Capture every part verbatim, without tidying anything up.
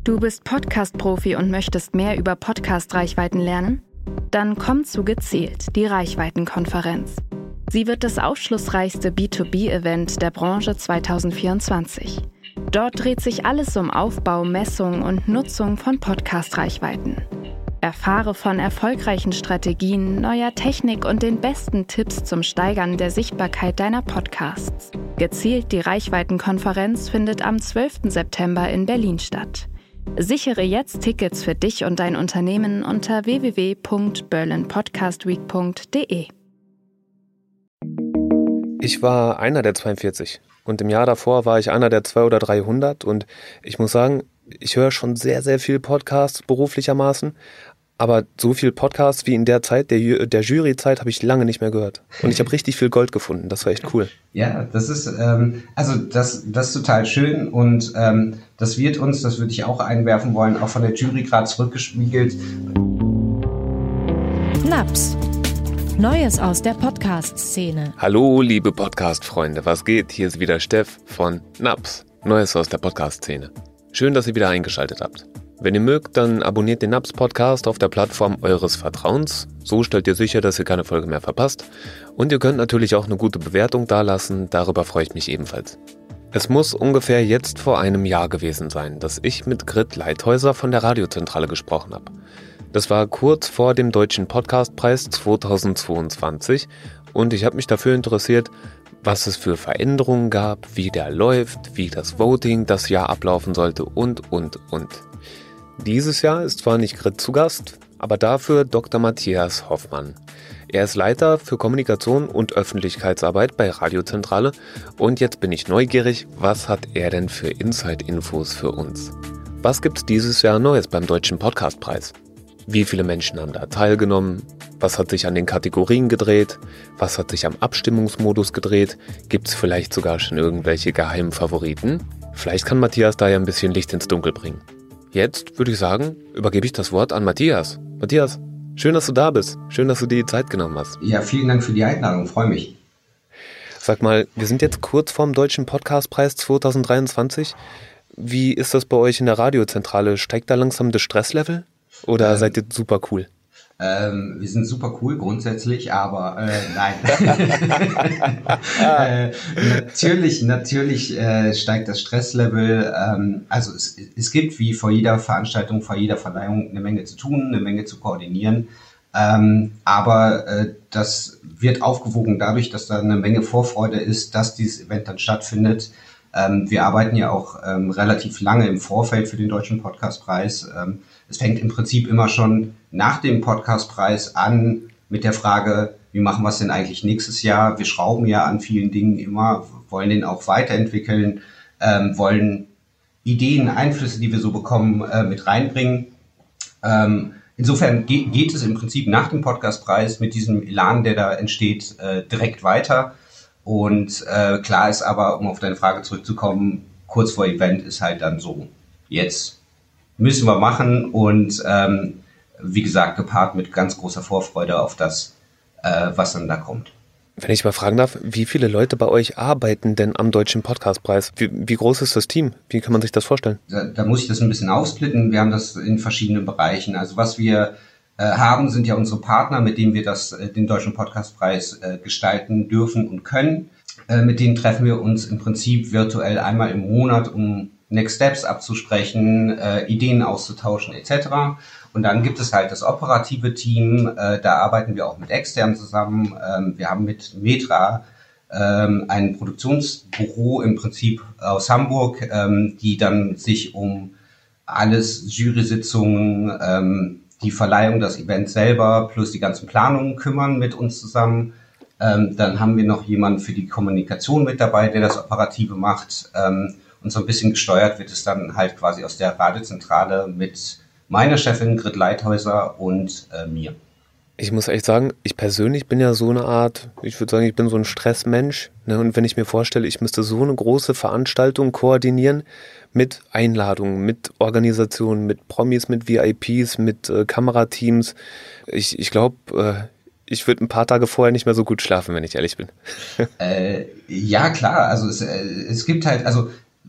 Du bist Podcast-Profi und möchtest mehr über Podcast-Reichweiten lernen? Dann komm zu Gezielt, die Reichweitenkonferenz. Sie wird das aufschlussreichste B zwei B-Event der Branche zwanzig vierundzwanzig. Dort dreht sich alles um Aufbau, Messung und Nutzung von Podcast-Reichweiten. Erfahre von erfolgreichen Strategien, neuer Technik und den besten Tipps zum Steigern der Sichtbarkeit deiner Podcasts. Gezielt, die Reichweitenkonferenz findet am zwölften September in Berlin statt. Sichere jetzt Tickets für dich und dein Unternehmen unter w w w punkt berlin podcast week punkt d e. Ich war einer der zweiundvierzig und im Jahr davor war ich einer der zweihundert oder dreihundert und ich muss sagen, ich höre schon sehr, sehr viel Podcasts beruflichermaßen, aber so viel Podcasts wie in der Zeit, der, der Juryzeit, habe ich lange nicht mehr gehört. Und ich habe richtig viel Gold gefunden. Das war echt cool. Ja, das ist, ähm, also das, das ist total schön und ähm, das wird uns, das würde ich auch einwerfen wollen, auch von der Jury gerade zurückgespiegelt. Naps. Neues aus der Podcast-Szene. Hallo, liebe Podcast-Freunde. Was geht? Hier ist wieder Steff von Naps. Neues aus der Podcast-Szene. Schön, dass ihr wieder eingeschaltet habt. Wenn ihr mögt, dann abonniert den Naps-Podcast auf der Plattform eures Vertrauens. So stellt ihr sicher, dass ihr keine Folge mehr verpasst. Und ihr könnt natürlich auch eine gute Bewertung dalassen, darüber freue ich mich ebenfalls. Es muss ungefähr jetzt vor einem Jahr gewesen sein, dass ich mit Grit Leithäuser von der Radiozentrale gesprochen habe. Das war kurz vor dem Deutschen Podcastpreis zweitausendzweiundzwanzig und ich habe mich dafür interessiert, was es für Veränderungen gab, wie der läuft, wie das Voting das Jahr ablaufen sollte und, und, und. Dieses Jahr ist zwar nicht Grit zu Gast, aber dafür Doktor Matthias Hoffmann. Er ist Leiter für Kommunikation und Öffentlichkeitsarbeit bei Radiozentrale und jetzt bin ich neugierig, was hat er denn für Inside-Infos für uns? Was gibt's dieses Jahr Neues beim Deutschen Podcastpreis? Wie viele Menschen haben da teilgenommen? Was hat sich an den Kategorien gedreht? Was hat sich am Abstimmungsmodus gedreht? Gibt's vielleicht sogar schon irgendwelche geheimen Favoriten? Vielleicht kann Matthias da ja ein bisschen Licht ins Dunkel bringen. Jetzt würde ich sagen, übergebe ich das Wort an Matthias. Matthias, schön, dass du da bist. Schön, dass du dir die Zeit genommen hast. Ja, vielen Dank für die Einladung. Freue mich. Sag mal, wir sind jetzt kurz vorm Deutschen Podcastpreis zweitausenddreiundzwanzig. Wie ist das bei euch in der Radiozentrale? Steigt da langsam das Stresslevel? Oder ähm, seid ihr super cool? Ähm, wir sind super cool grundsätzlich, aber äh, nein. äh, natürlich, natürlich äh, steigt das Stresslevel. Ähm, also es, es gibt wie vor jeder Veranstaltung, vor jeder Verleihung eine Menge zu tun, eine Menge zu koordinieren. Ähm, aber äh, das wird aufgewogen dadurch, dass da eine Menge Vorfreude ist, dass dieses Event dann stattfindet. Ähm, wir arbeiten ja auch ähm, relativ lange im Vorfeld für den Deutschen Podcastpreis. Ähm, es fängt im Prinzip immer schon nach dem Podcastpreis an mit der Frage, wie machen wir es denn eigentlich nächstes Jahr? Wir schrauben ja an vielen Dingen immer, wollen den auch weiterentwickeln, ähm, wollen Ideen, Einflüsse, die wir so bekommen, äh, mit reinbringen. Ähm, insofern ge- geht es im Prinzip nach dem Podcastpreis mit diesem Elan, der da entsteht, äh, direkt weiter. Und äh, klar ist aber, um auf deine Frage zurückzukommen, kurz vor Event ist halt dann so, jetzt müssen wir machen und ähm, wie gesagt, gepaart mit ganz großer Vorfreude auf das, äh, was dann da kommt. Wenn ich mal fragen darf, wie viele Leute bei euch arbeiten denn am Deutschen Podcastpreis? Wie, wie groß ist das Team? Wie kann man sich das vorstellen? Da, da muss ich das ein bisschen aufsplitten. Wir haben das in verschiedenen Bereichen. Also was wir äh, haben, sind ja unsere Partner, mit denen wir das, äh, den Deutschen Podcastpreis äh, gestalten dürfen und können. Äh, mit denen treffen wir uns im Prinzip virtuell einmal im Monat, um Next Steps abzusprechen, äh, Ideen auszutauschen et cetera. Und dann gibt es halt das operative Team, äh, da arbeiten wir auch mit externen zusammen. Ähm, wir haben mit Metra ähm, ein Produktionsbüro im Prinzip aus Hamburg, ähm, die dann sich um alles, Jury-Sitzungen, ähm, die Verleihung, das Event selber plus die ganzen Planungen kümmern mit uns zusammen. Ähm, dann haben wir noch jemanden für die Kommunikation mit dabei, der das Operative macht. Ähm, und so ein bisschen gesteuert wird es dann halt quasi aus der Radiozentrale mit meiner Chefin Grit Leithäuser und äh, mir. Ich muss echt sagen, ich persönlich bin ja so eine Art, ich würde sagen, ich bin so ein Stressmensch. Ne? Und wenn ich mir vorstelle, ich müsste so eine große Veranstaltung koordinieren mit Einladungen, mit Organisationen, mit Promis, mit V I Ps, mit äh, Kamerateams. Ich, ich glaube, äh, ich würde ein paar Tage vorher nicht mehr so gut schlafen, wenn ich ehrlich bin. äh, ja, klar. Also es, äh, es gibt halt, also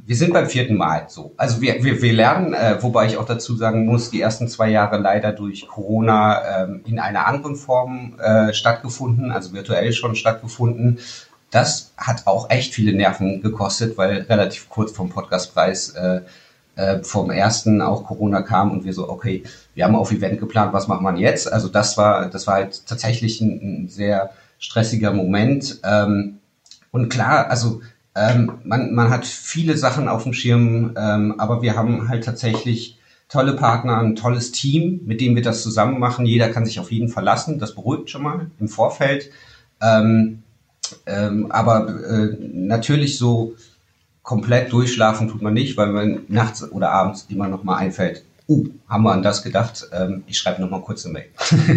wir sind beim vierten Mal so. Also wir, wir, wir lernen, äh, wobei ich auch dazu sagen muss, die ersten zwei Jahre leider durch Corona ähm, in einer anderen Form äh, stattgefunden, also virtuell schon stattgefunden. Das hat auch echt viele Nerven gekostet, weil relativ kurz vom Podcastpreis äh, äh, vom ersten auch Corona kam und wir so, okay, wir haben auf Event geplant, was macht man jetzt? Also das war, das war halt tatsächlich ein, ein sehr stressiger Moment. Ähm, und klar, also ähm, man, man hat viele Sachen auf dem Schirm, ähm, aber wir haben halt tatsächlich tolle Partner, ein tolles Team, mit dem wir das zusammen machen. Jeder kann sich auf jeden verlassen. Das beruhigt schon mal im Vorfeld. Ähm, ähm, aber äh, natürlich so komplett durchschlafen tut man nicht, weil man nachts oder abends immer noch mal einfällt, uh, haben wir an das gedacht, ähm, ich schreibe noch mal kurz eine Mail.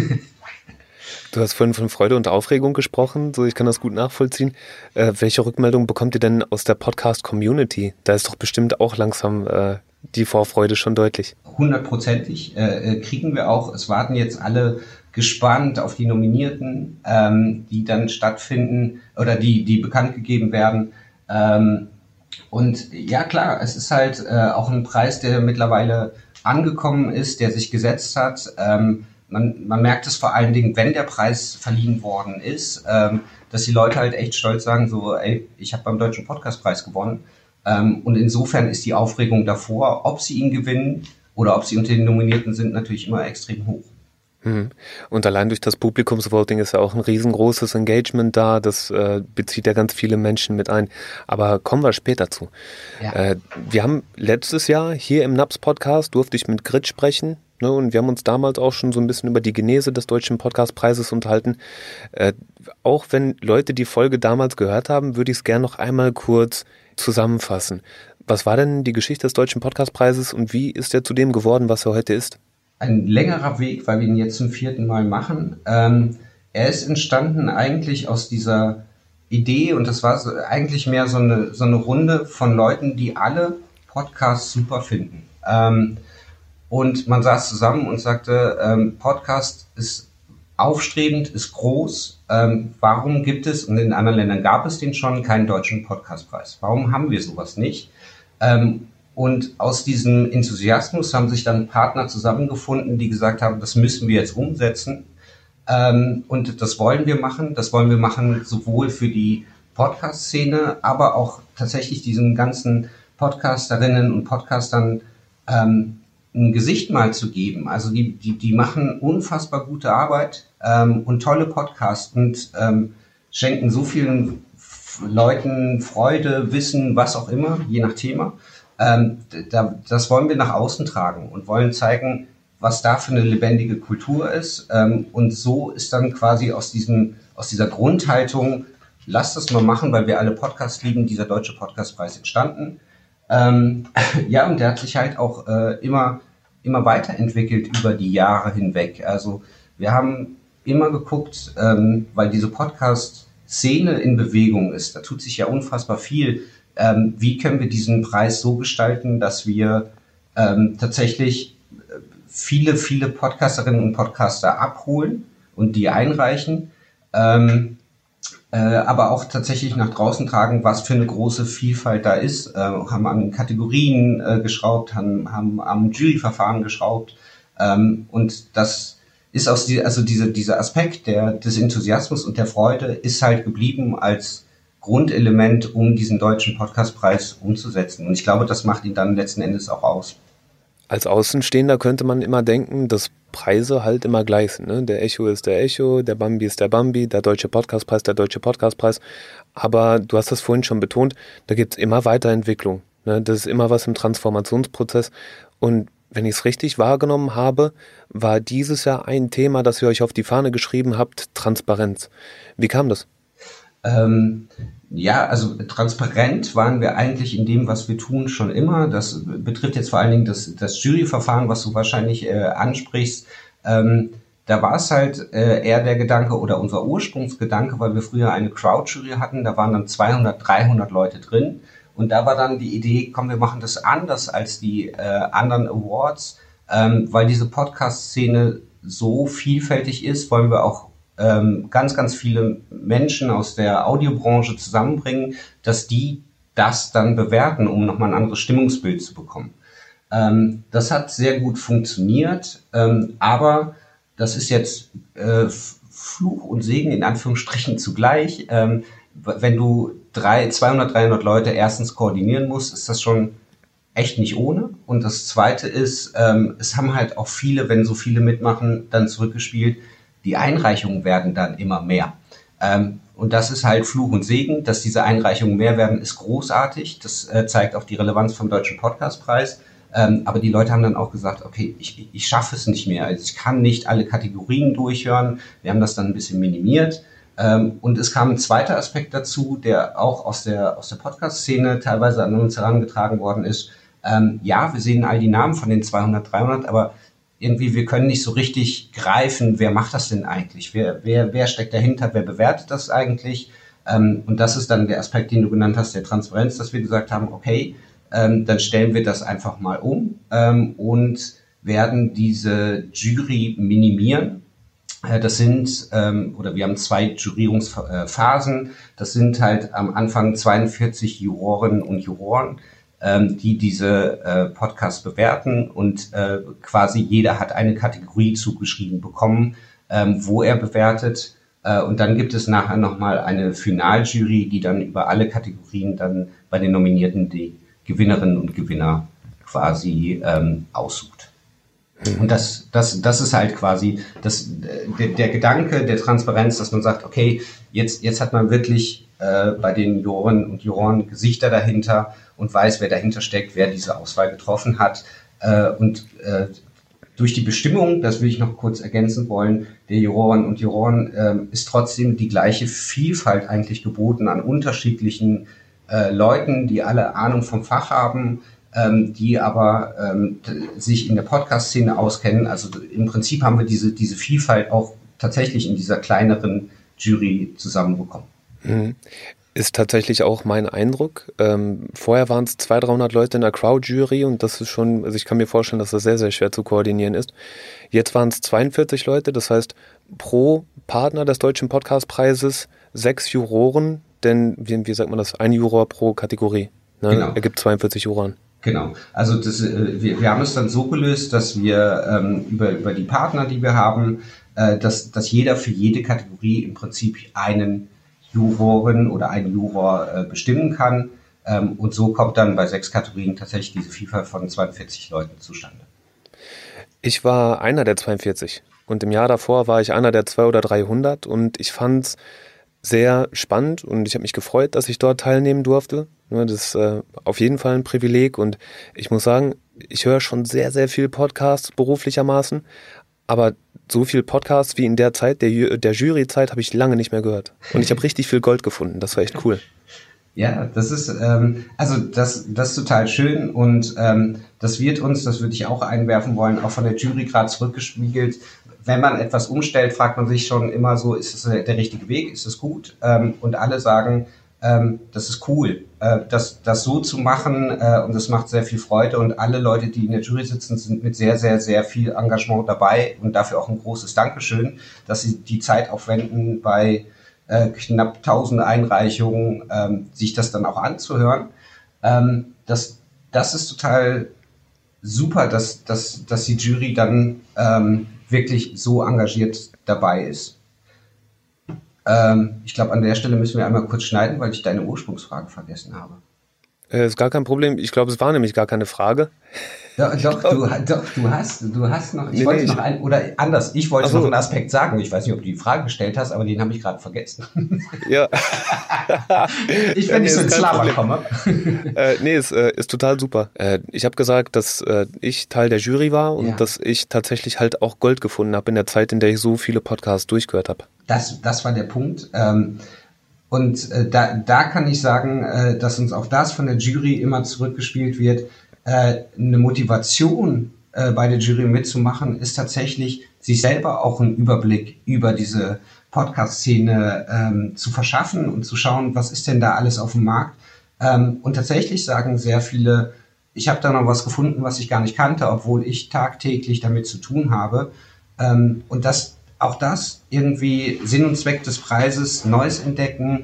Du hast vorhin von Freude und Aufregung gesprochen, so ich kann das gut nachvollziehen. Äh, welche Rückmeldung bekommt ihr denn aus der Podcast-Community? Da ist doch bestimmt auch langsam äh, die Vorfreude schon deutlich. Hundertprozentig äh, kriegen wir auch. Es warten jetzt alle gespannt auf die Nominierten, ähm, die dann stattfinden oder die, die bekannt gegeben werden. Ähm, und ja klar, es ist halt äh, auch ein Preis, der mittlerweile angekommen ist, der sich gesetzt hat. Ähm, man, man merkt es vor allen Dingen, wenn der Preis verliehen worden ist, ähm, dass die Leute halt echt stolz sagen, so, ey, ich habe beim Deutschen Podcastpreis gewonnen. Ähm, und insofern ist die Aufregung davor, ob sie ihn gewinnen oder ob sie unter den Nominierten sind, natürlich immer extrem hoch. Und allein durch das Publikumsvoting ist ja auch ein riesengroßes Engagement da, das äh, bezieht ja ganz viele Menschen mit ein, aber kommen wir später zu. Ja. Äh, wir haben letztes Jahr hier im Naps Podcast, durfte ich mit Grit sprechen, ne, und wir haben uns damals auch schon so ein bisschen über die Genese des Deutschen Podcastpreises unterhalten. Äh, auch wenn Leute die Folge damals gehört haben, würde ich es gerne noch einmal kurz zusammenfassen. Was war denn die Geschichte des Deutschen Podcastpreises und wie ist er zu dem geworden, was er heute ist? Ein längerer Weg, weil wir ihn jetzt zum vierten Mal machen. Ähm, er ist entstanden eigentlich aus dieser Idee und das war so, eigentlich mehr so eine, so eine Runde von Leuten, die alle Podcasts super finden. Ähm, und man saß zusammen und sagte, ähm, Podcast ist aufstrebend, ist groß. Ähm, warum gibt es, und in anderen Ländern gab es den schon, keinen deutschen Podcastpreis? Warum haben wir sowas nicht? Ähm, Und aus diesem Enthusiasmus haben sich dann Partner zusammengefunden, die gesagt haben, das müssen wir jetzt umsetzen. Ähm, und das wollen wir machen. Das wollen wir machen sowohl für die Podcast-Szene, aber auch tatsächlich diesen ganzen Podcasterinnen und Podcastern ähm, ein Gesicht mal zu geben. Also die, die, die machen unfassbar gute Arbeit ähm, und tolle Podcasts und ähm, schenken so vielen Leuten Freude, Wissen, was auch immer, je nach Thema. Ähm, da, das wollen wir nach außen tragen und wollen zeigen, was da für eine lebendige Kultur ist. Ähm, und so ist dann quasi aus diesem, aus dieser Grundhaltung, lasst das mal machen, weil wir alle Podcasts lieben, dieser Deutsche Podcastpreis entstanden. Ähm, ja, und der hat sich halt auch äh, immer, immer weiterentwickelt über die Jahre hinweg. Also wir haben immer geguckt, ähm, weil diese Podcast-Szene in Bewegung ist, da tut sich ja unfassbar viel. Ähm, wie können wir diesen Preis so gestalten, dass wir ähm, tatsächlich viele, viele Podcasterinnen und Podcaster abholen und die einreichen, ähm, äh, aber auch tatsächlich nach draußen tragen, was für eine große Vielfalt da ist. Äh, haben an Kategorien äh, geschraubt, haben, haben am Juryverfahren geschraubt ähm, und das ist aus die, also diese, dieser Aspekt der, des Enthusiasmus und der Freude ist halt geblieben als Grundelement, um diesen Deutschen Podcastpreis umzusetzen. Und ich glaube, das macht ihn dann letzten Endes auch aus. Als Außenstehender könnte man immer denken, dass Preise halt immer gleich sind. Ne? Der Echo ist der Echo, der Bambi ist der Bambi, der Deutsche Podcastpreis, der Deutsche Podcastpreis. Aber du hast das vorhin schon betont, da gibt es immer Weiterentwicklung. Ne? Das ist immer was im Transformationsprozess. Und wenn ich es richtig wahrgenommen habe, war dieses Jahr ein Thema, das ihr euch auf die Fahne geschrieben habt, Transparenz. Wie kam das? Ähm, ja, also transparent waren wir eigentlich in dem, was wir tun, schon immer. Das betrifft jetzt vor allen Dingen das, das Juryverfahren, was du wahrscheinlich äh, ansprichst. Ähm, da war es halt äh, eher der Gedanke oder unser Ursprungsgedanke, weil wir früher eine Crowd-Jury hatten, da waren dann zweihundert, dreihundert Leute drin. Und da war dann die Idee, komm, wir machen das anders als die äh, anderen Awards, ähm, weil diese Podcast-Szene so vielfältig ist, wollen wir auch ganz, ganz viele Menschen aus der Audiobranche zusammenbringen, dass die das dann bewerten, um nochmal ein anderes Stimmungsbild zu bekommen. Ähm, das hat sehr gut funktioniert, ähm, aber das ist jetzt äh, Fluch und Segen in Anführungsstrichen zugleich. Ähm, wenn du drei, zweihundert, dreihundert Leute erstens koordinieren musst, ist das schon echt nicht ohne. Und das Zweite ist, ähm, es haben halt auch viele, wenn so viele mitmachen, dann zurückgespielt, die Einreichungen werden dann immer mehr. Ähm, und das ist halt Fluch und Segen, dass diese Einreichungen mehr werden, ist großartig. Das äh, zeigt auch die Relevanz vom Deutschen Podcastpreis. Ähm, aber die Leute haben dann auch gesagt, okay, ich, ich schaffe es nicht mehr. Also ich kann nicht alle Kategorien durchhören. Wir haben das dann ein bisschen minimiert. Ähm, und es kam ein zweiter Aspekt dazu, der auch aus der, aus der Podcast-Szene teilweise an uns herangetragen worden ist. Ähm, ja, wir sehen all die Namen von den zweihundert, dreihundert, aber irgendwie, wir können nicht so richtig greifen, wer macht das denn eigentlich? Wer, wer, wer steckt dahinter? Wer bewertet das eigentlich? Ähm, und das ist dann der Aspekt, den du genannt hast, der Transparenz, dass wir gesagt haben, okay, ähm, dann stellen wir das einfach mal um ähm, und werden diese Jury minimieren. Äh, das sind, ähm, oder wir haben zwei Jurierungsphasen. Das sind halt am Anfang zweiundvierzig Jurorinnen und Juroren, ähm, die diese äh, Podcasts bewerten, und äh, quasi jeder hat eine Kategorie zugeschrieben bekommen, ähm, wo er bewertet. Äh, und dann gibt es nachher nochmal eine Finaljury, die dann über alle Kategorien dann bei den Nominierten die Gewinnerinnen und Gewinner quasi ähm, aussucht. Und das, das, das ist halt quasi das, der, der Gedanke der Transparenz, dass man sagt, okay, jetzt, jetzt hat man wirklich äh, bei den Jurorinnen und Juroren Gesichter dahinter und weiß, wer dahinter steckt, wer diese Auswahl getroffen hat. Äh, und äh, durch die Bestimmung, das will ich noch kurz ergänzen wollen, der Jurorinnen und Juroren äh, ist trotzdem die gleiche Vielfalt eigentlich geboten an unterschiedlichen äh, Leuten, die alle Ahnung vom Fach haben, ähm, die aber ähm, sich in der Podcast-Szene auskennen. Also im Prinzip haben wir diese, diese Vielfalt auch tatsächlich in dieser kleineren Jury zusammenbekommen. Mhm. Ist tatsächlich auch mein Eindruck. Ähm, vorher waren es zweihundert, dreihundert Leute in der Crowd-Jury und das ist schon, also ich kann mir vorstellen, dass das sehr, sehr schwer zu koordinieren ist. Jetzt waren es zweiundvierzig Leute, das heißt pro Partner des Deutschen Podcastpreises sechs Juroren, denn wie, wie sagt man das, ein Juror pro Kategorie. Ne? Genau. Ergibt zweiundvierzig Juroren. Genau, also das, äh, wir, wir haben es dann so gelöst, dass wir ähm, über, über die Partner, die wir haben, äh, dass, dass jeder für jede Kategorie im Prinzip einen Jurorin oder einen Juror äh, bestimmen kann. Ähm, und so kommt dann bei sechs Kategorien tatsächlich diese Vielfalt von zweiundvierzig Leuten zustande. Ich war einer der zweiundvierzig und im Jahr davor war ich einer der zweihundert oder dreihundert und ich fand es sehr spannend und ich habe mich gefreut, dass ich dort teilnehmen durfte. Das ist äh, auf jeden Fall ein Privileg und ich muss sagen, ich höre schon sehr, sehr viel Podcasts beruflichermaßen, aber so viel Podcasts wie in der Zeit, der, der Juryzeit, habe ich lange nicht mehr gehört. Und ich habe richtig viel Gold gefunden, das war echt cool. Ja, das ist, ähm, also das, das ist total schön und ähm, das wird uns, das würde ich auch einwerfen wollen, auch von der Jury gerade zurückgespiegelt. Wenn man etwas umstellt, fragt man sich schon immer so, ist es der richtige Weg, ist es gut? Ähm, und alle sagen, ähm, das ist cool, äh, das, das so zu machen äh, und das macht sehr viel Freude und alle Leute, die in der Jury sitzen, sind mit sehr, sehr, sehr viel Engagement dabei und dafür auch ein großes Dankeschön, dass sie die Zeit aufwenden, bei äh, knapp tausend Einreichungen ähm, sich das dann auch anzuhören. Ähm, das, das ist total super, dass, dass, dass die Jury dann ähm, wirklich so engagiert dabei ist. Ähm, ich glaube, an der Stelle müssen wir einmal kurz schneiden, weil ich deine Ursprungsfrage vergessen habe. Äh, ist gar kein Problem. Ich glaube, es war nämlich gar keine Frage. Ja, doch, du, doch, du hast, du hast noch, ich nee, wollte nee, noch ich, ein, oder anders, ich wollte so. noch einen Aspekt sagen. Ich weiß nicht, ob du die Frage gestellt hast, aber den habe ich gerade vergessen. Ja. ich, wenn ja, ich so ins Labern komme. äh, nee, ist, äh, ist total super. Äh, ich habe gesagt, dass äh, ich Teil der Jury war und ja. dass ich tatsächlich halt auch Gold gefunden habe in der Zeit, in der ich so viele Podcasts durchgehört habe. Das, das war der Punkt. Ähm, und äh, da, da kann ich sagen, äh, dass uns auch das von der Jury immer zurückgespielt wird. Äh, eine Motivation äh, bei der Jury mitzumachen, ist tatsächlich, sich selber auch einen Überblick über diese Podcast-Szene ähm, zu verschaffen und zu schauen, was ist denn da alles auf dem Markt. Ähm, und tatsächlich sagen sehr viele, ich habe da noch was gefunden, was ich gar nicht kannte, obwohl ich tagtäglich damit zu tun habe. Ähm, und das, auch das irgendwie Sinn und Zweck des Preises, Neues entdecken,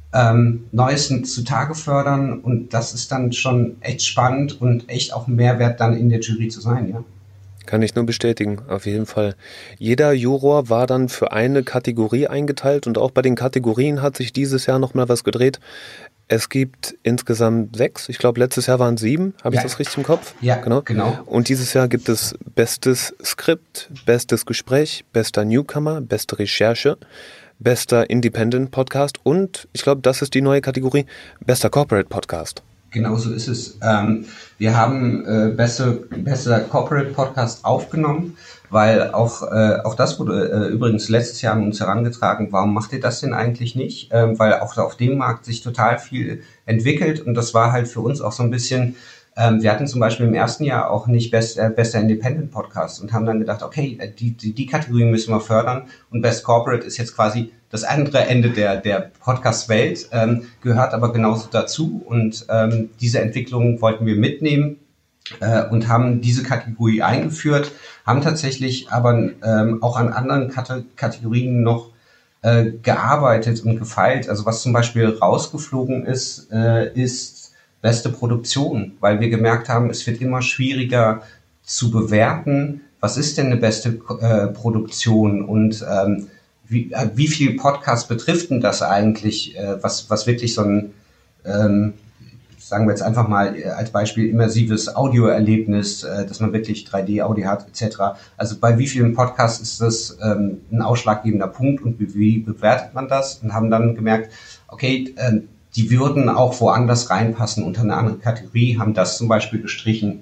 ähm, Neues zutage fördern und das ist dann schon echt spannend und echt auch ein Mehrwert dann in der Jury zu sein, ja. Kann ich nur bestätigen, auf jeden Fall. Jeder Juror war dann für eine Kategorie eingeteilt und auch bei den Kategorien hat sich dieses Jahr nochmal was gedreht. Es gibt insgesamt sechs, ich glaube letztes Jahr waren es sieben, habe Ja. ich das richtig im Kopf? Ja, genau. genau. Und dieses Jahr gibt es bestes Skript, bestes Gespräch, bester Newcomer, beste Recherche, bester Independent Podcast und ich glaube, das ist die neue Kategorie, bester Corporate Podcast. Genau so ist es. Ähm, wir haben äh, beste, bester Corporate Podcast aufgenommen, weil auch, äh, auch das wurde äh, übrigens letztes Jahr an uns herangetragen. Warum macht ihr das denn eigentlich nicht? Ähm, weil auch auf dem Markt sich total viel entwickelt und das war halt für uns auch so ein bisschen, ähm, wir hatten zum Beispiel im ersten Jahr auch nicht best, äh, bester Independent Podcast und haben dann gedacht, okay, die, die, die Kategorie müssen wir fördern und Best Corporate ist jetzt quasi das andere Ende der, der Podcast-Welt, ähm, gehört aber genauso dazu und ähm, diese Entwicklung wollten wir mitnehmen äh, und haben diese Kategorie eingeführt, haben tatsächlich aber ähm, auch an anderen Kate- Kategorien noch äh, gearbeitet und gefeilt. Also was zum Beispiel rausgeflogen ist, äh, ist beste Produktion, weil wir gemerkt haben, es wird immer schwieriger zu bewerten, was ist denn eine beste äh, Produktion und ähm, Wie, wie viel Podcast betrifft denn das eigentlich, äh, was, was wirklich so ein, ähm, sagen wir jetzt einfach mal äh, als Beispiel, immersives Audioerlebnis, äh, dass man wirklich drei D-Audio hat, et cetera. Also bei wie vielen Podcasts ist das ähm, ein ausschlaggebender Punkt und wie, wie bewertet man das? Und haben dann gemerkt, okay, äh, die würden auch woanders reinpassen unter eine andere Kategorie, haben das zum Beispiel gestrichen.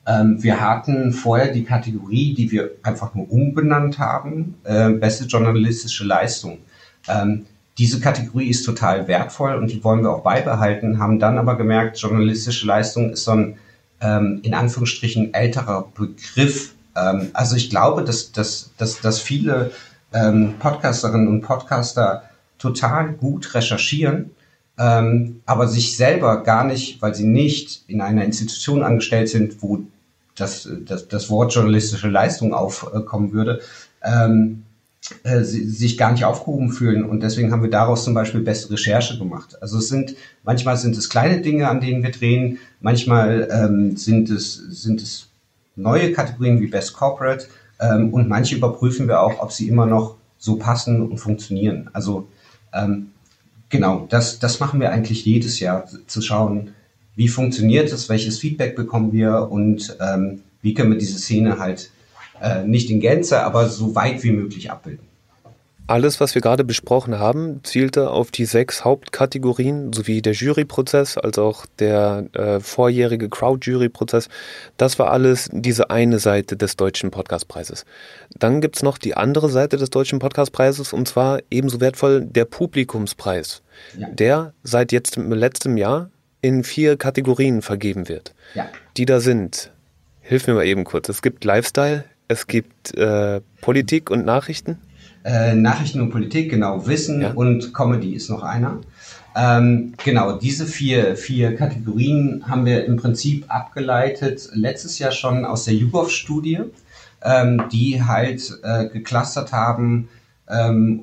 Wir hatten vorher die Kategorie, die wir einfach nur umbenannt haben, äh, beste journalistische Leistung. Ähm, diese Kategorie ist total wertvoll und die wollen wir auch beibehalten, haben dann aber gemerkt, journalistische Leistung ist so ein, ähm, in Anführungsstrichen, älterer Begriff. Ähm, also ich glaube, dass, dass, dass, dass viele ähm, Podcasterinnen und Podcaster total gut recherchieren, ähm, aber sich selber gar nicht, weil sie nicht in einer Institution angestellt sind, wo Das, das, das Wort journalistische Leistung aufkommen würde, ähm, äh, sie, sich gar nicht aufgehoben fühlen. Und deswegen haben wir daraus zum Beispiel beste Recherche gemacht. Also es sind, manchmal sind es kleine Dinge, an denen wir drehen, manchmal ähm, sind es, sind es neue Kategorien wie Best Corporate ähm, und manche überprüfen wir auch, ob sie immer noch so passen und funktionieren. Also ähm, genau, das, das machen wir eigentlich jedes Jahr, zu schauen, wie funktioniert es, welches Feedback bekommen wir und ähm, wie können wir diese Szene halt äh, nicht in Gänze, aber so weit wie möglich abbilden. Alles, was wir gerade besprochen haben, zielte auf die sechs Hauptkategorien sowie der Juryprozess als auch der äh, vorjährige Crowd-Jury-Prozess. Das war alles diese eine Seite des Deutschen Podcastpreises. Dann gibt's noch die andere Seite des Deutschen Podcastpreises und zwar ebenso wertvoll der Publikumspreis, ja. Der seit jetzt letztem Jahr in vier Kategorien vergeben wird. Ja. Die da sind, hilf mir mal eben kurz, es gibt Lifestyle, es gibt äh, Politik und Nachrichten. Äh, Nachrichten und Politik, genau, Wissen ja. Und Comedy ist noch einer. Ähm, genau, diese vier, vier Kategorien haben wir im Prinzip abgeleitet, letztes Jahr schon aus der YouGov-Studie, ähm, die halt äh, geclustert haben, ähm,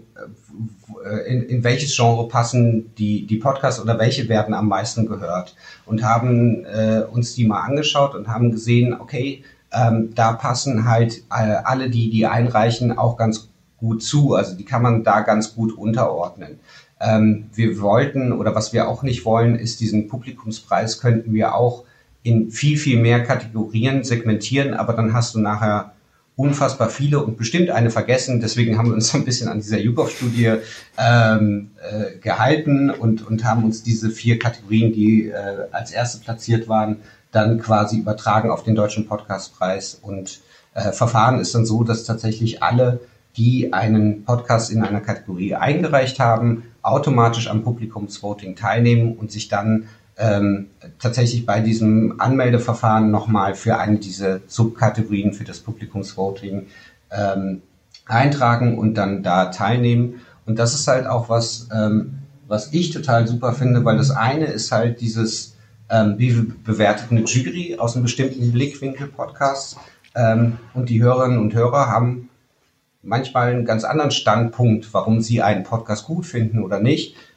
In, in welches Genre passen die, die Podcasts oder welche werden am meisten gehört und haben äh, uns die mal angeschaut und haben gesehen, okay, ähm, da passen halt äh, alle, die die einreichen, auch ganz gut zu. Also die kann man da ganz gut unterordnen. Ähm, wir wollten oder was wir auch nicht wollen, ist diesen Publikumspreis könnten wir auch in viel, viel mehr Kategorien segmentieren, aber dann hast du nachher unfassbar viele und bestimmt eine vergessen. Deswegen haben wir uns so ein bisschen an dieser YouGov-Studie ähm, äh, gehalten und, und haben uns diese vier Kategorien, die äh, als erste platziert waren, dann quasi übertragen auf den Deutschen Podcastpreis. Und äh, Verfahren ist dann so, dass tatsächlich alle, die einen Podcast in einer Kategorie eingereicht haben, automatisch am Publikumsvoting teilnehmen und sich dann Ähm, tatsächlich bei diesem Anmeldeverfahren nochmal für eine dieser Subkategorien für das Publikumsvoting ähm, eintragen und dann da teilnehmen. Und das ist halt auch was, ähm, was ich total super finde, weil das eine ist halt dieses, ähm, wie bewertet eine Jury aus einem bestimmten Blickwinkel Podcast ähm, und die Hörerinnen und Hörer haben manchmal einen ganz anderen Standpunkt, warum sie einen Podcast gut finden oder nicht.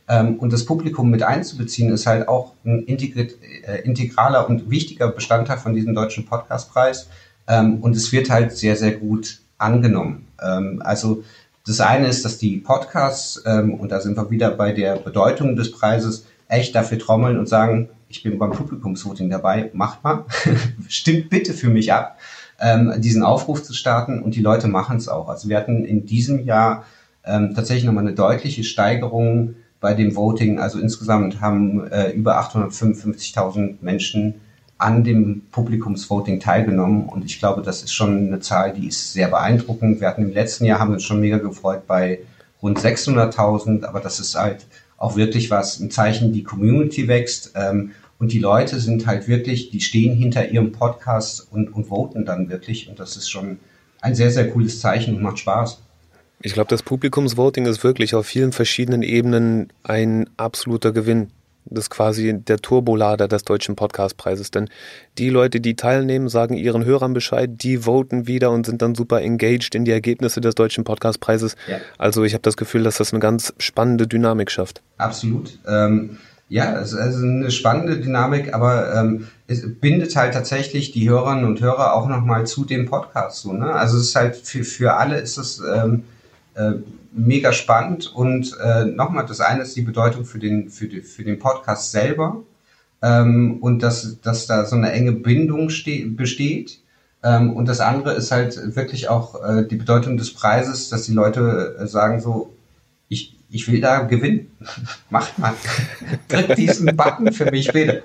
Ähm, und das Publikum mit einzubeziehen, ist halt auch ein integri- äh, integraler und wichtiger Bestandteil von diesem Deutschen Podcastpreis. Ähm, und es wird halt sehr, sehr gut angenommen. Ähm, also das eine ist, dass die Podcasts, ähm, und da sind wir wieder bei der Bedeutung des Preises, echt dafür trommeln und sagen, ich bin beim Publikumsvoting dabei, macht mal, stimmt bitte für mich ab, ähm, diesen Aufruf zu starten, und die Leute machen es auch. Also wir hatten in diesem Jahr ähm, tatsächlich nochmal eine deutliche Steigerung bei dem Voting. Also insgesamt haben äh, über achthundertfünfundfünfzigtausend Menschen an dem Publikumsvoting teilgenommen, und ich glaube, das ist schon eine Zahl, die ist sehr beeindruckend. Wir hatten im letzten Jahr, haben uns schon mega gefreut, bei rund sechshunderttausend, aber das ist halt auch wirklich was, ein Zeichen, die Community wächst, ähm, und die Leute sind halt wirklich, die stehen hinter ihrem Podcast und, und voten dann wirklich, und das ist schon ein sehr, sehr cooles Zeichen und macht Spaß. Ich glaube, das Publikumsvoting ist wirklich auf vielen verschiedenen Ebenen ein absoluter Gewinn. Das ist quasi der Turbolader des Deutschen Podcastpreises, denn die Leute, die teilnehmen, sagen ihren Hörern Bescheid, die voten wieder und sind dann super engaged in die Ergebnisse des Deutschen Podcastpreises. Ja. Also ich habe das Gefühl, dass das eine ganz spannende Dynamik schafft. Absolut. Ähm, ja, es ist also eine spannende Dynamik, aber ähm, es bindet halt tatsächlich die Hörerinnen und Hörer auch nochmal zu dem Podcast. So, ne? Also es ist halt für, für alle ist es ähm, äh, mega spannend, und äh, nochmal, das eine ist die Bedeutung für den, für die, für den Podcast selber, ähm, und dass, dass da so eine enge Bindung ste- besteht. Ähm, und das andere ist halt wirklich auch äh, die Bedeutung des Preises, dass die Leute äh, sagen so, ich, ich will da gewinnen. Macht mal. Drück diesen Button für mich, bitte.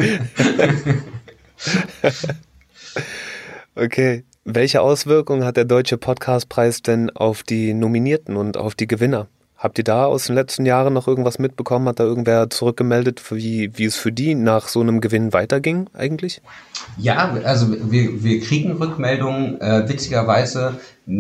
Okay. Welche Auswirkungen hat der Deutsche Podcastpreis denn auf die Nominierten und auf die Gewinner? Habt ihr da aus den letzten Jahren noch irgendwas mitbekommen? Hat da irgendwer zurückgemeldet, wie, wie es für die nach so einem Gewinn weiterging eigentlich? Ja, also wir, wir kriegen Rückmeldungen, äh, witzigerweise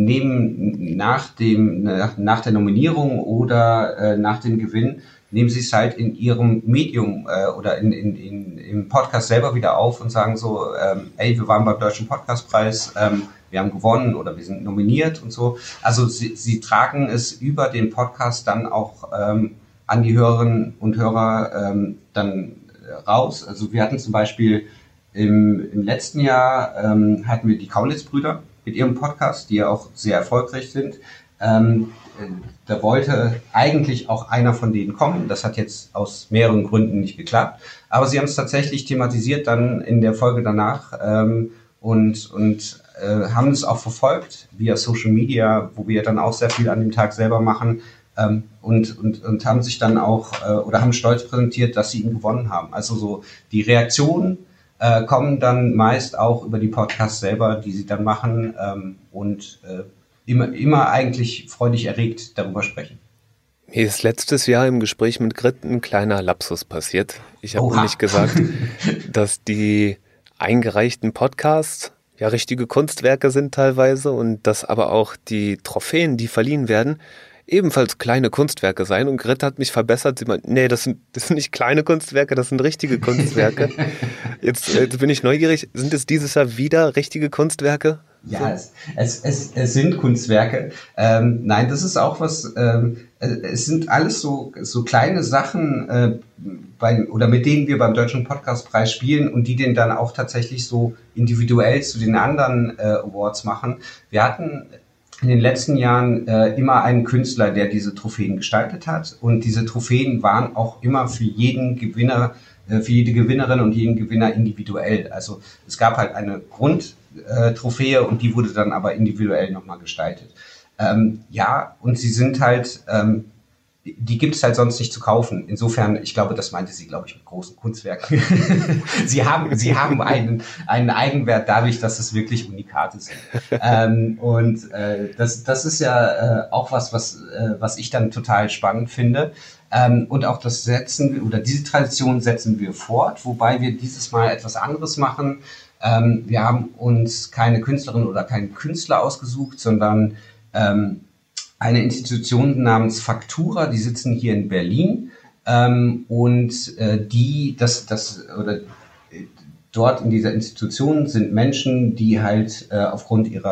nehmen nach dem nach, nach der Nominierung oder äh, nach dem Gewinn, nehmen sie es halt in ihrem Medium äh, oder in, in, in, im Podcast selber wieder auf und sagen so, ähm, ey, wir waren beim Deutschen Podcastpreis, ähm, wir haben gewonnen oder wir sind nominiert und so. Also sie, sie tragen es über den Podcast dann auch ähm, an die Hörerinnen und Hörer ähm, dann raus. Also wir hatten zum Beispiel im, im letzten Jahr ähm, hatten wir die Kaulitz-Brüder mit ihrem Podcast, die ja auch sehr erfolgreich sind. Ähm, Da wollte eigentlich auch einer von denen kommen. Das hat jetzt aus mehreren Gründen nicht geklappt. Aber sie haben es tatsächlich thematisiert dann in der Folge danach ähm, und, und äh, haben es auch verfolgt via Social Media, wo wir dann auch sehr viel an dem Tag selber machen, ähm, und, und, und haben sich dann auch äh, oder haben stolz präsentiert, dass sie ihn gewonnen haben. Also so die Reaktionen äh, kommen dann meist auch über die Podcasts selber, die sie dann machen, ähm, und äh, Immer, immer eigentlich freudig erregt darüber sprechen. Mir ist letztes Jahr im Gespräch mit Grit ein kleiner Lapsus passiert. Ich habe nämlich gesagt, dass die eingereichten Podcasts ja richtige Kunstwerke sind teilweise und dass aber auch die Trophäen, die verliehen werden, ebenfalls kleine Kunstwerke sein. Und Grit hat mich verbessert. Sie meint, nee, das sind, das sind nicht kleine Kunstwerke, das sind richtige Kunstwerke. Jetzt, jetzt bin ich neugierig. Sind es dieses Jahr wieder richtige Kunstwerke? Ja, es, es, es, es sind Kunstwerke. Ähm, nein, das ist auch was, ähm, es sind alles so, so kleine Sachen, äh, bei, oder mit denen wir beim Deutschen Podcastpreis spielen und die den dann auch tatsächlich so individuell zu den anderen äh, Awards machen. Wir hatten in den letzten Jahren äh, immer einen Künstler, der diese Trophäen gestaltet hat, und diese Trophäen waren auch immer für jeden Gewinner, äh, für jede Gewinnerin und jeden Gewinner individuell. Also es gab halt eine Grund Äh, Trophäe, und die wurde dann aber individuell nochmal gestaltet. Ähm, ja, und sie sind halt, ähm, die, die gibt es halt sonst nicht zu kaufen. Insofern, ich glaube, das meinte sie, glaube ich, mit großen Kunstwerken. sie haben, sie haben einen, einen Eigenwert dadurch, dass es wirklich Unikate sind. ähm, und äh, das, das ist ja äh, auch was, was, äh, was ich dann total spannend finde. Ähm, und auch das setzen wir, oder diese Tradition setzen wir fort, wobei wir dieses Mal etwas anderes machen. Ähm, wir haben uns keine Künstlerin oder keinen Künstler ausgesucht, sondern ähm, eine Institution namens Faktura, die sitzen hier in Berlin, ähm, und äh, die, das, das, oder äh, dort in dieser Institution sind Menschen, die halt äh, aufgrund ihrer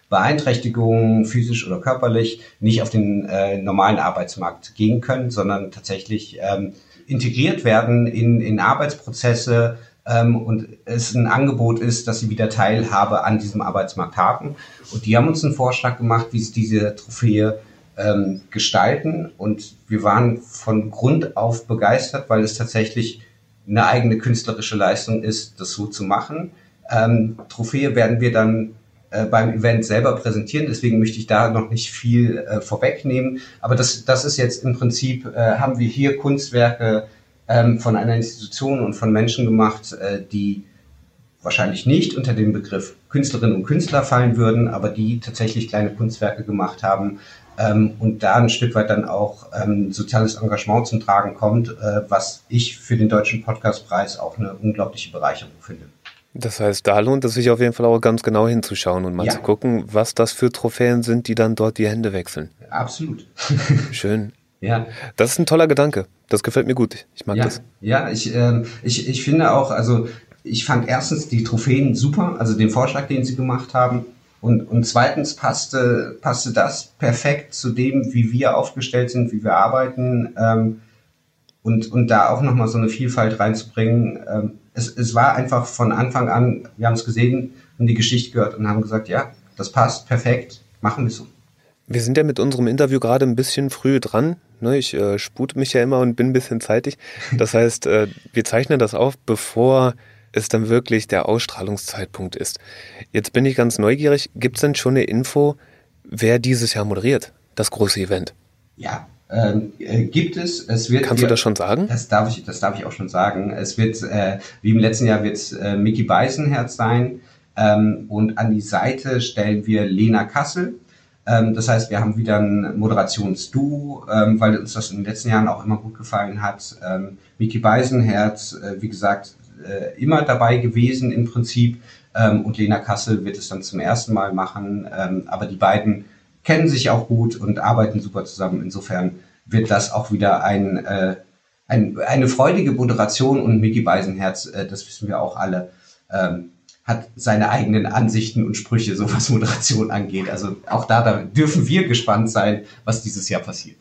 Beeinträchtigungen, physisch oder körperlich, nicht auf den äh, normalen Arbeitsmarkt gehen können, sondern tatsächlich ähm, integriert werden in, in Arbeitsprozesse ähm, und es ein Angebot ist, dass sie wieder Teilhabe an diesem Arbeitsmarkt haben. Und die haben uns einen Vorschlag gemacht, wie sie diese Trophäe ähm, gestalten. Und wir waren von Grund auf begeistert, weil es tatsächlich eine eigene künstlerische Leistung ist, das so zu machen. Ähm, Trophäe werden wir dann äh, beim Event selber präsentieren, deswegen möchte ich da noch nicht viel äh, vorwegnehmen. Aber das, das ist jetzt im Prinzip, äh, haben wir hier Kunstwerke ähm, von einer Institution und von Menschen gemacht, äh, die wahrscheinlich nicht unter den Begriff Künstlerinnen und Künstler fallen würden, aber die tatsächlich kleine Kunstwerke gemacht haben, Ähm, und da ein Stück weit dann auch ähm, soziales Engagement zum Tragen kommt, äh, was ich für den Deutschen Podcastpreis auch eine unglaubliche Bereicherung finde. Das heißt, da lohnt es sich auf jeden Fall auch ganz genau hinzuschauen und mal ja. zu gucken, was das für Trophäen sind, die dann dort die Hände wechseln. Absolut. Schön. Ja. Das ist ein toller Gedanke. Das gefällt mir gut. Ich mag ja. das. Ja, ich, äh, ich, ich finde auch, also ich fand erstens die Trophäen super, also den Vorschlag, den sie gemacht haben. Und, und zweitens passte, passte das perfekt zu dem, wie wir aufgestellt sind, wie wir arbeiten, ähm, und, und da auch nochmal so eine Vielfalt reinzubringen. Ähm, es, es war einfach von Anfang an, wir haben es gesehen, haben die Geschichte gehört und haben gesagt, ja, das passt perfekt, machen wir so. Wir sind ja mit unserem Interview gerade ein bisschen früh dran. Ne? Ich äh, spute mich ja immer und bin ein bisschen zeitig. Das heißt, äh, wir zeichnen das auf, bevor es dann wirklich der Ausstrahlungszeitpunkt ist. Jetzt bin ich ganz neugierig. Gibt es denn schon eine Info, wer dieses Jahr moderiert, das große Event? Ja, ähm, äh, gibt es. Es wird. Kannst wir, du das schon sagen? Das darf ich, das darf ich auch schon sagen. Es wird, äh, wie im letzten Jahr, wird es äh, Micky Beisenherz sein. Ähm, und an die Seite stellen wir Lena Kassel. Ähm, das heißt, wir haben wieder ein Moderationsduo, ähm, weil uns das in den letzten Jahren auch immer gut gefallen hat. Ähm, Micky Beisenherz, äh, wie gesagt, äh, immer dabei gewesen im Prinzip. Ähm, und Lena Kassel wird es dann zum ersten Mal machen. Ähm, aber die beiden kennen sich auch gut und arbeiten super zusammen. Insofern wird das auch wieder ein, äh, ein, eine freudige Moderation. Und Micky Beisenherz, äh, das wissen wir auch alle, ähm, hat seine eigenen Ansichten und Sprüche, so was Moderation angeht. Also auch da, da dürfen wir gespannt sein, was dieses Jahr passiert.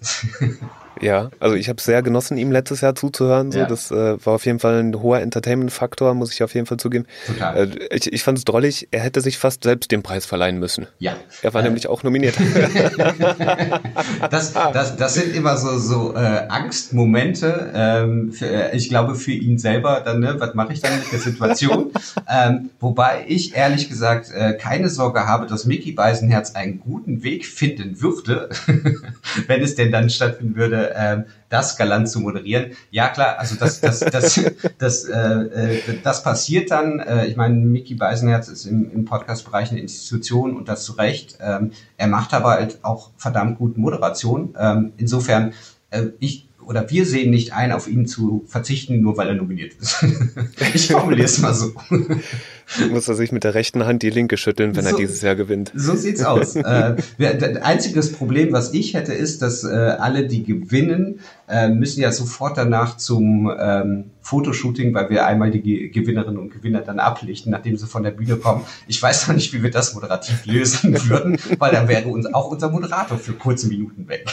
Ja, also ich habe es sehr genossen, ihm letztes Jahr zuzuhören. So. Ja. Das äh, war auf jeden Fall ein hoher Entertainment-Faktor, muss ich auf jeden Fall zugeben. Total. Äh, ich ich fand es drollig, er hätte sich fast selbst den Preis verleihen müssen. Ja. Er war äh. nämlich auch nominiert. das, das, das sind immer so, so äh, Angstmomente. Ähm, für, äh, ich glaube für ihn selber, dann, ne, was mache ich dann mit der Situation? ähm, wobei ich ehrlich gesagt äh, keine Sorge habe, dass Micky Beisenherz einen guten Weg finden würde, wenn es denn dann stattfinden würde, das galant zu moderieren. Ja klar, also das das das das, äh, das passiert dann. Äh, ich meine, Micky Beisenherz ist im, im Podcast-Bereich eine Institution und das zu Recht. Ähm, er macht aber halt auch verdammt gut Moderation. Ähm, insofern, äh, ich oder wir sehen nicht ein, auf ihn zu verzichten, nur weil er nominiert ist. Ich formuliere es mal so. Muss er sich mit der rechten Hand die linke schütteln, wenn so, er dieses Jahr gewinnt. So sieht's aus. äh, das einzige Problem, was ich hätte, ist, dass äh, alle, die gewinnen, äh, müssen ja sofort danach zum ähm, Fotoshooting, weil wir einmal die Ge- Gewinnerinnen und Gewinner dann ablichten, nachdem sie von der Bühne kommen. Ich weiß noch nicht, wie wir das moderativ lösen würden, weil dann wäre uns auch unser Moderator für kurze Minuten weg.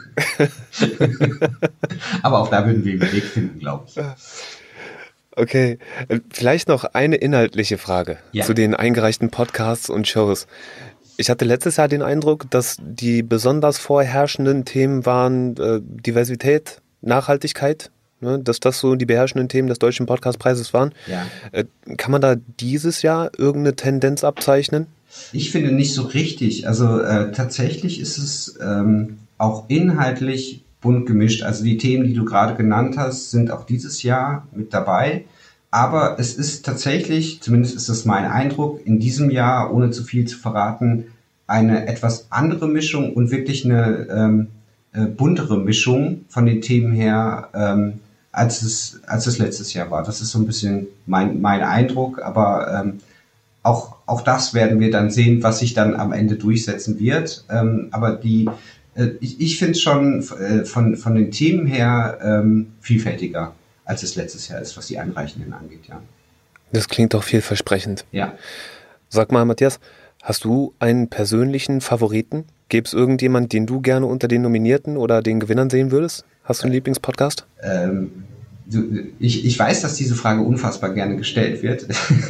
Aber auch da würden wir einen Weg finden, glaube ich. Okay, vielleicht noch eine inhaltliche Frage ja. zu den eingereichten Podcasts und Shows. Ich hatte letztes Jahr den Eindruck, dass die besonders vorherrschenden Themen waren äh, Diversität, Nachhaltigkeit, ne, dass das so die beherrschenden Themen des Deutschen Podcastpreises waren. Ja. Äh, kann man da dieses Jahr irgendeine Tendenz abzeichnen? Ich finde nicht so richtig. Also äh, tatsächlich ist es ähm, auch inhaltlich bunt gemischt. Also die Themen, die du gerade genannt hast, sind auch dieses Jahr mit dabei. Aber es ist tatsächlich, zumindest ist das mein Eindruck, in diesem Jahr, ohne zu viel zu verraten, eine etwas andere Mischung und wirklich eine ähm, äh, buntere Mischung von den Themen her, ähm, als es als es letztes Jahr war. Das ist so ein bisschen mein mein Eindruck. Aber ähm, auch auch das werden wir dann sehen, was sich dann am Ende durchsetzen wird. Ähm, aber die Ich, ich finde es schon äh, von, von den Themen her ähm, vielfältiger, als es letztes Jahr ist, was die Einreichenden angeht, ja. Das klingt doch vielversprechend. Ja. Sag mal, Matthias, Hast du einen persönlichen Favoriten? Gäbe es irgendjemanden, den du gerne unter den Nominierten oder den Gewinnern sehen würdest? Hast du einen Lieblingspodcast? Ähm, du, ich, ich weiß, dass diese Frage unfassbar gerne gestellt wird.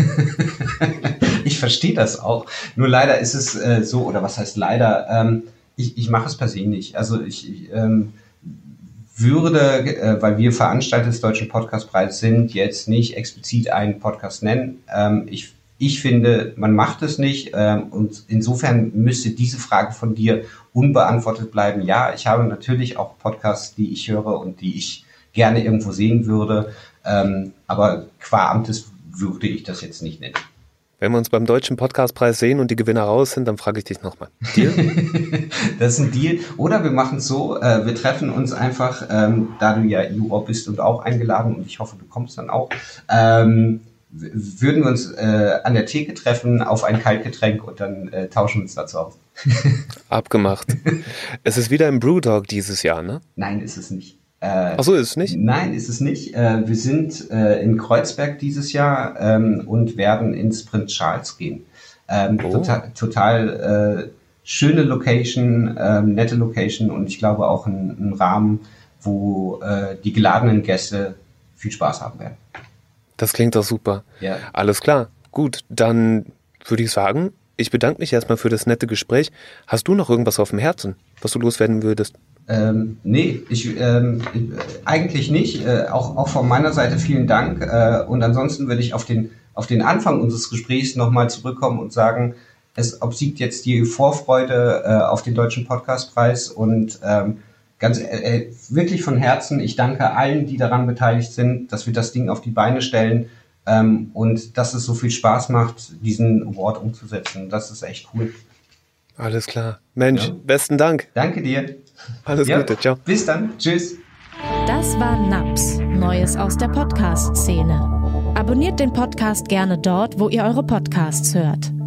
Ich verstehe das auch. Nur leider ist es äh, so, oder was heißt leider, ähm, ich, ich mache es per se nicht. Also ich, ich ähm, würde, äh, weil wir Veranstalter des Deutschen Podcastpreises sind, jetzt nicht explizit einen Podcast nennen. Ähm, ich Ich finde, man macht es nicht ähm, und insofern müsste diese Frage von dir unbeantwortet bleiben. Ja, ich habe natürlich auch Podcasts, die ich höre und die ich gerne irgendwo sehen würde, ähm, aber qua Amtes würde ich das jetzt nicht nennen. Wenn wir uns beim Deutschen Podcastpreis sehen und die Gewinner raus sind, dann frage ich dich nochmal. Deal? Das ist ein Deal. Oder wir machen es so, äh, wir treffen uns einfach, ähm, da du ja Juror bist und auch eingeladen und ich hoffe, du kommst dann auch, ähm, würden wir uns äh, an der Theke treffen auf ein Kaltgetränk und dann äh, tauschen wir uns dazu aus. Abgemacht. Es ist wieder im Brewdog dieses Jahr, ne? Nein, ist es nicht. Äh, Ach so, ist es nicht? Nein, ist es nicht. Äh, wir sind äh, in Kreuzberg dieses Jahr ähm, und werden ins Prinz Charles gehen. Ähm, oh. Total, total äh, schöne Location, ähm, nette Location und ich glaube auch ein, ein Rahmen, wo äh, die geladenen Gäste viel Spaß haben werden. Das klingt doch super. Ja. Alles klar. Gut, dann würde ich sagen, ich bedanke mich erstmal für das nette Gespräch. Hast du noch irgendwas auf dem Herzen, was du loswerden würdest? Ähm, nee, ich ähm, eigentlich nicht. Äh, auch, auch von meiner Seite vielen Dank. Äh, und ansonsten würde ich auf den, auf den Anfang unseres Gesprächs nochmal zurückkommen und sagen, es obsiegt jetzt die Vorfreude äh, auf den Deutschen Podcastpreis und ähm, ganz äh, wirklich von Herzen, ich danke allen, die daran beteiligt sind, dass wir das Ding auf die Beine stellen ähm, und dass es so viel Spaß macht, diesen Award umzusetzen. Das ist echt cool. Alles klar. Mensch, ja. Besten Dank. Danke dir. Alles ja. Gute, ciao. Bis dann. Tschüss. Das war Naps, Neues aus der Podcast-Szene. Abonniert den Podcast gerne dort, wo ihr eure Podcasts hört.